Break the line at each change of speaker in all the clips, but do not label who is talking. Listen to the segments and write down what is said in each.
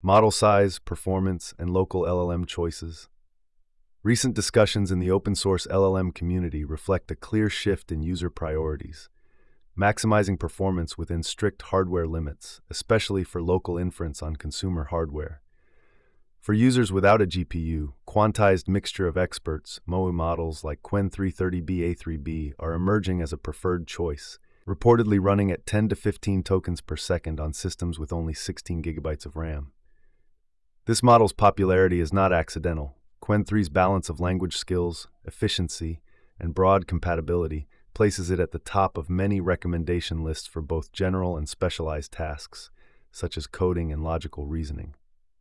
model size, performance, and local LLM choices. Recent discussions in the open-source LLM community reflect a clear shift in user priorities, maximizing performance within strict hardware limits, especially for local inference on consumer hardware. For users without a GPU, quantized mixture of experts, MOE models like Qwen 330B A3B are emerging as a preferred choice, reportedly running at 10 to 15 tokens per second on systems with only 16 gigabytes of RAM. This model's popularity is not accidental. Qwen 3's balance of language skills, efficiency, and broad compatibility places it at the top of many recommendation lists for both general and specialized tasks, such as coding and logical reasoning.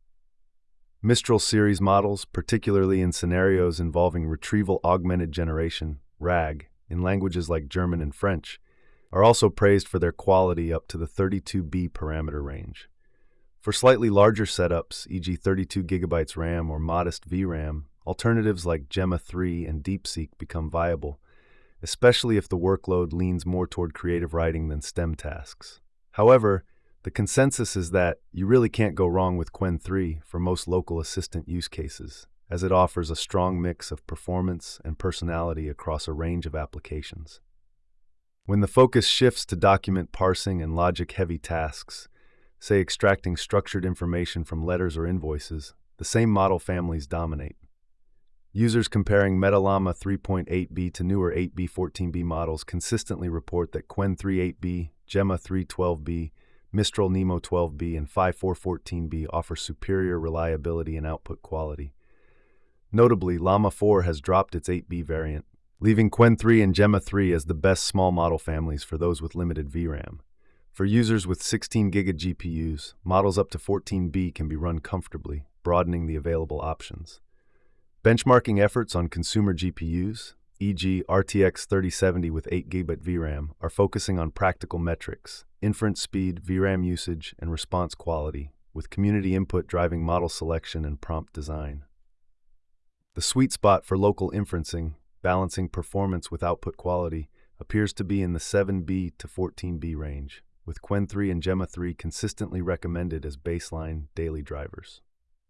Mistral series models, particularly in scenarios involving retrieval augmented generation, RAG, in languages like German and French, are also praised for their quality up to the 32B parameter range. For slightly larger setups, e.g. 32 GB RAM or modest VRAM, alternatives like Gemma 3 and DeepSeek become viable, especially if the workload leans more toward creative writing than STEM tasks. However, the consensus is that you really can't go wrong with Qwen 3 for most local assistant use cases, as it offers a strong mix of performance and personality across a range of applications. When the focus shifts to document parsing and logic-heavy tasks, say extracting structured information from letters or invoices, the same model families dominate. Users comparing MetaLlama 3.8b to newer 8b 14b models consistently report that Qwen 3 8b, Gemma 3 12b, Mistral Nemo 12b, and Phi 4 14b offer superior reliability and output quality. Notably, Llama 4 has dropped its 8b variant, leaving Qwen 3 and Gemma 3 as the best small model families for those with limited VRAM. For users with 16 GB GPUs, models up to 14B can be run comfortably, broadening the available options. Benchmarking efforts on consumer GPUs, e.g. RTX 3070 with 8 GB VRAM, are focusing on practical metrics, inference speed, VRAM usage, and response quality, with community input driving model selection and prompt design. The sweet spot for local inferencing, balancing performance with output quality, appears to be in the 7B to 14B range, with Qwen 3 and Gemma 3 consistently recommended as baseline daily drivers.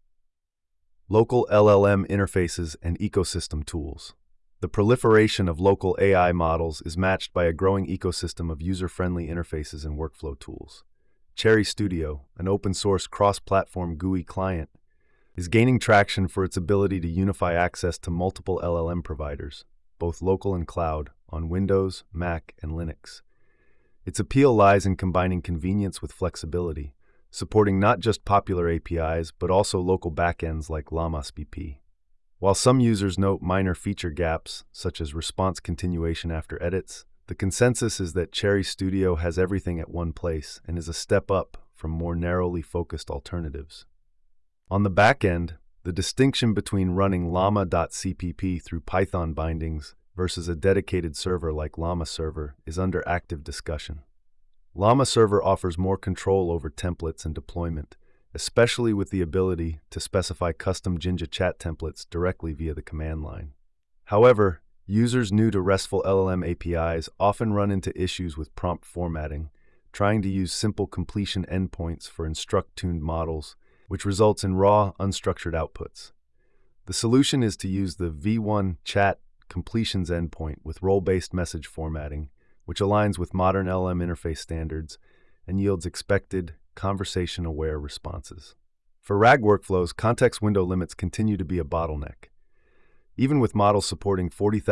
Local LLM interfaces and ecosystem tools. The proliferation of local AI models is matched by a growing ecosystem of user-friendly interfaces and workflow tools. Cherry Studio, an open-source cross-platform GUI client, is gaining traction for its ability to unify access to multiple LLM providers, both local and cloud, on Windows, Mac, and Linux. Its appeal lies in combining convenience with flexibility, supporting not just popular APIs, but also local backends like Llamas BP. While some users note minor feature gaps, such as response continuation after edits, the consensus is that Cherry Studio has everything at one place and is a step up from more narrowly focused alternatives. On the back end, the distinction between running llama.cpp through Python bindings versus a dedicated server like Llama Server is under active discussion. Llama Server offers more control over templates and deployment, especially with the ability to specify custom Jinja chat templates directly via the command line. However, users new to RESTful LLM APIs often run into issues with prompt formatting, trying to use simple completion endpoints for instruct-tuned models, which results in raw, unstructured outputs. The solution is to use the V1 chat completions endpoint with role-based message formatting, which aligns with modern LLM interface standards and yields expected, conversation-aware responses. For RAG workflows, context window limits continue to be a bottleneck. Even with models supporting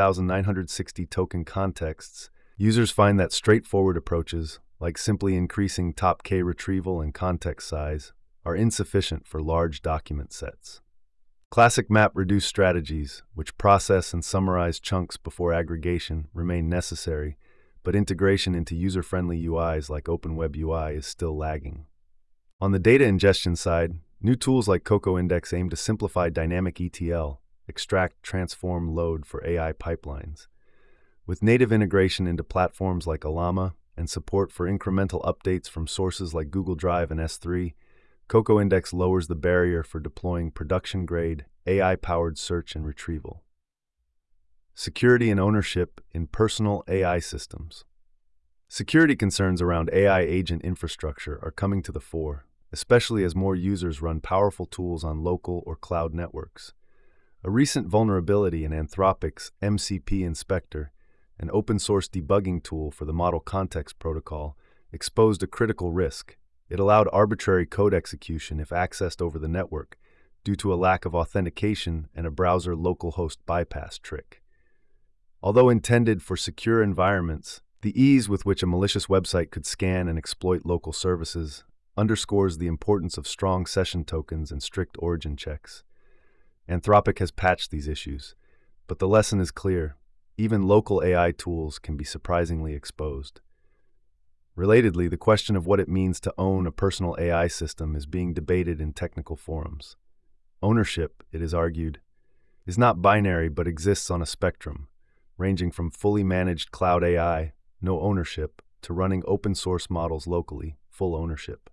40,960 token contexts, users find that straightforward approaches, like simply increasing top K retrieval and context size, are insufficient for large document sets. Classic map-reduce strategies, which process and summarize chunks before aggregation, remain necessary, but integration into user-friendly UIs like OpenWeb UI is still lagging. On the data ingestion side, new tools like Cocoa Index aim to simplify dynamic ETL, extract, transform, load for AI pipelines. With native integration into platforms like Llama and support for incremental updates from sources like Google Drive and S3, Cocoa Index lowers the barrier for deploying production-grade, AI-powered search and retrieval. Security and ownership in personal AI systems. Security concerns around AI agent infrastructure are coming to the fore, especially as more users run powerful tools on local or cloud networks. A recent vulnerability in Anthropic's MCP Inspector, an open-source debugging tool for the Model Context Protocol, exposed a critical risk. It allowed arbitrary code execution if accessed over the network, due to a lack of authentication and a browser localhost bypass trick. Although intended for secure environments, the ease with which a malicious website could scan and exploit local services underscores the importance of strong session tokens and strict origin checks. Anthropic has patched these issues, but the lesson is clear. Even local AI tools can be surprisingly exposed. Relatedly, the question of what it means to own a personal AI system is being debated in technical forums. Ownership, it is argued, is not binary but exists on a spectrum, ranging from fully managed cloud AI, no ownership, to running open-source models locally, full ownership.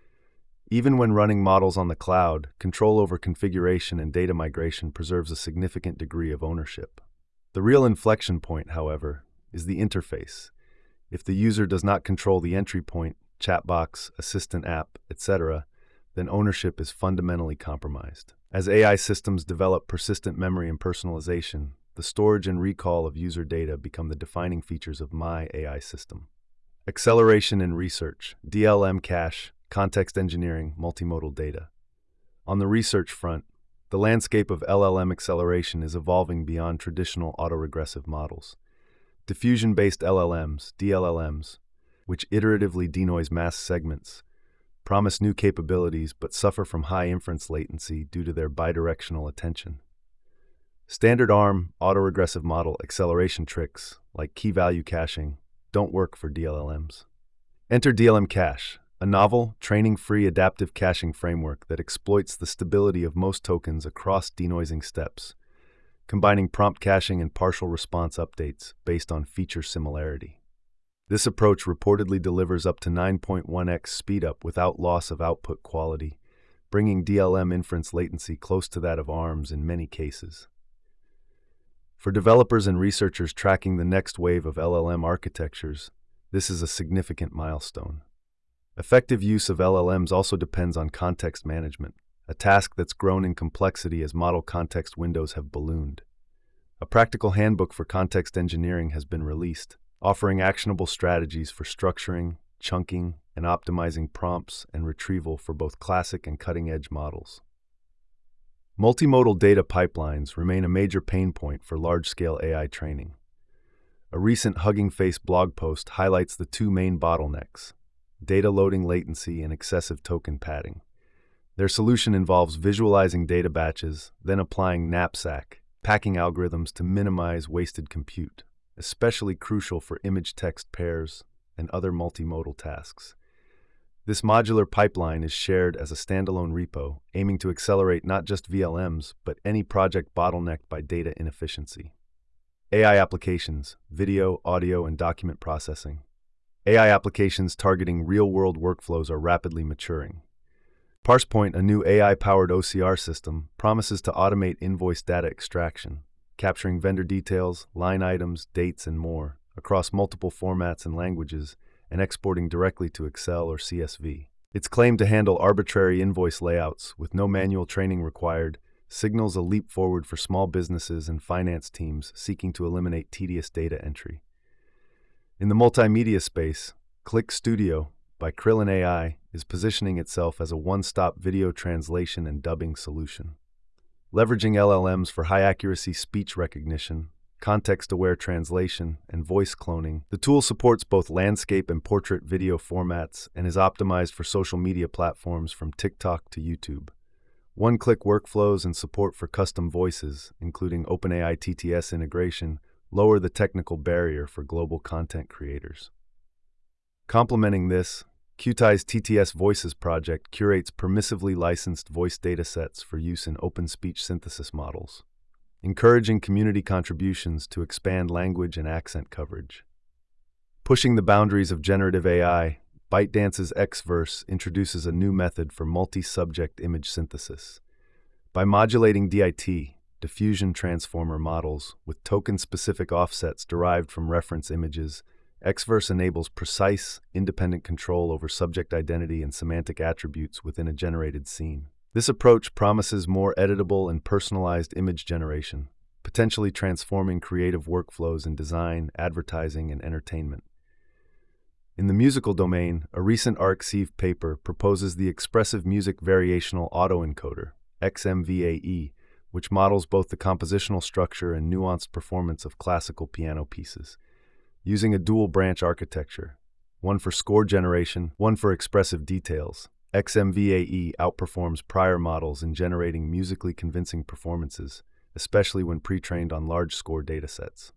Even when running models on the cloud, control over configuration and data migration preserves a significant degree of ownership. The real inflection point, however, is the interface. If the user does not control the entry point, chat box, assistant app, etc., then ownership is fundamentally compromised. As AI systems develop persistent memory and personalization, the storage and recall of user data become the defining features of my AI system. Acceleration in research, DLM cache, context engineering, multimodal data. On the research front, the landscape of LLM acceleration is evolving beyond traditional autoregressive models. Diffusion-based LLMs, DLLMs, which iteratively denoise mass segments, promise new capabilities but suffer from high inference latency due to their bidirectional attention. Standard ARM autoregressive model acceleration tricks, like key-value caching, don't work for DLLMs. Enter DLM Cache, a novel, training-free adaptive caching framework that exploits the stability of most tokens across denoising steps, combining prompt caching and partial response updates based on feature similarity. This approach reportedly delivers up to 9.1x speedup without loss of output quality, bringing DLM inference latency close to that of ARMs in many cases. For developers and researchers tracking the next wave of LLM architectures, this is a significant milestone. Effective use of LLMs also depends on context management, a task that's grown in complexity as model context windows have ballooned. A practical handbook for context engineering has been released, offering actionable strategies for structuring, chunking, and optimizing prompts and retrieval for both classic and cutting-edge models. Multimodal data pipelines remain a major pain point for large-scale AI training. A recent Hugging Face blog post highlights the two main bottlenecks: data loading latency and excessive token padding. Their solution involves visualizing data batches, then applying knapsack, packing algorithms to minimize wasted compute, especially crucial for image-text pairs and other multimodal tasks. This modular pipeline is shared as a standalone repo, aiming to accelerate not just VLMs, but any project bottlenecked by data inefficiency. AI applications, video, audio, and document processing. AI applications targeting real-world workflows are rapidly maturing. ParsePoint, a new AI-powered OCR system, promises to automate invoice data extraction, capturing vendor details, line items, dates, and more, across multiple formats and languages, and exporting directly to Excel or CSV. Its claim to handle arbitrary invoice layouts with no manual training required signals a leap forward for small businesses and finance teams seeking to eliminate tedious data entry. In the multimedia space, Click Studio by Krillin AI is positioning itself as a one-stop video translation and dubbing solution. Leveraging LLMs for high-accuracy speech recognition, context-aware translation, and voice cloning, the tool supports both landscape and portrait video formats and is optimized for social media platforms from TikTok to YouTube. One-click workflows and support for custom voices, including OpenAI TTS integration, lower the technical barrier for global content creators. Complementing this, Qtai's TTS Voices project curates permissively licensed voice datasets for use in open speech synthesis models, encouraging community contributions to expand language and accent coverage. Pushing the boundaries of generative AI, ByteDance's Xverse introduces a new method for multi-subject image synthesis. By modulating DIT, diffusion transformer models, with token-specific offsets derived from reference images Xverse enables precise, independent control over subject identity and semantic attributes within a generated scene. This approach promises more editable and personalized image generation, potentially transforming creative workflows in design, advertising, and entertainment. In the musical domain, a recent ArcSieve paper proposes the Expressive Music Variational Autoencoder, XMVAE, which models both the compositional structure and nuanced performance of classical piano pieces. Using a dual-branch architecture, one for score generation, one for expressive details, XMVAE outperforms prior models in generating musically convincing performances, especially when pre-trained on large score datasets.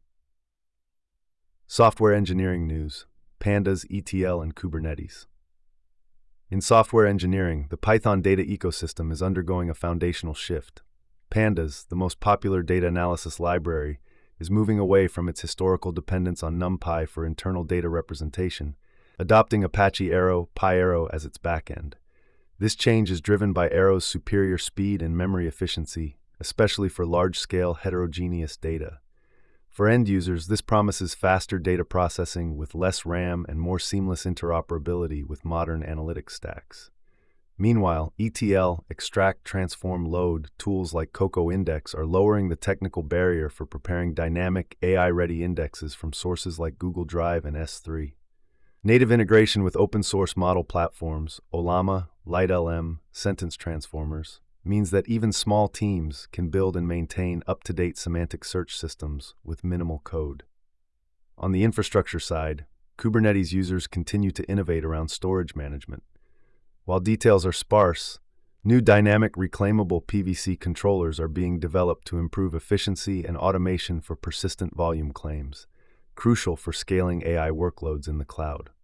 Software engineering news: Pandas, ETL, and Kubernetes. In software engineering, the Python data ecosystem is undergoing a foundational shift. Pandas, the most popular data analysis library, is moving away from its historical dependence on NumPy for internal data representation, adopting Apache Arrow, PyArrow as its backend. This change is driven by Arrow's superior speed and memory efficiency, especially for large-scale heterogeneous data. For end users, this promises faster data processing with less RAM and more seamless interoperability with modern analytics stacks. Meanwhile, ETL, extract, transform, load tools like Cocoa Index are lowering the technical barrier for preparing dynamic, AI-ready indexes from sources like Google Drive and S3. Native integration with open-source model platforms, Ollama, LightLM, sentence transformers, means that even small teams can build and maintain up-to-date semantic search systems with minimal code. On the infrastructure side, Kubernetes users continue to innovate around storage management. While details are sparse, new dynamic reclaimable PVC controllers are being developed to improve efficiency and automation for persistent volume claims, crucial for scaling AI workloads in the cloud.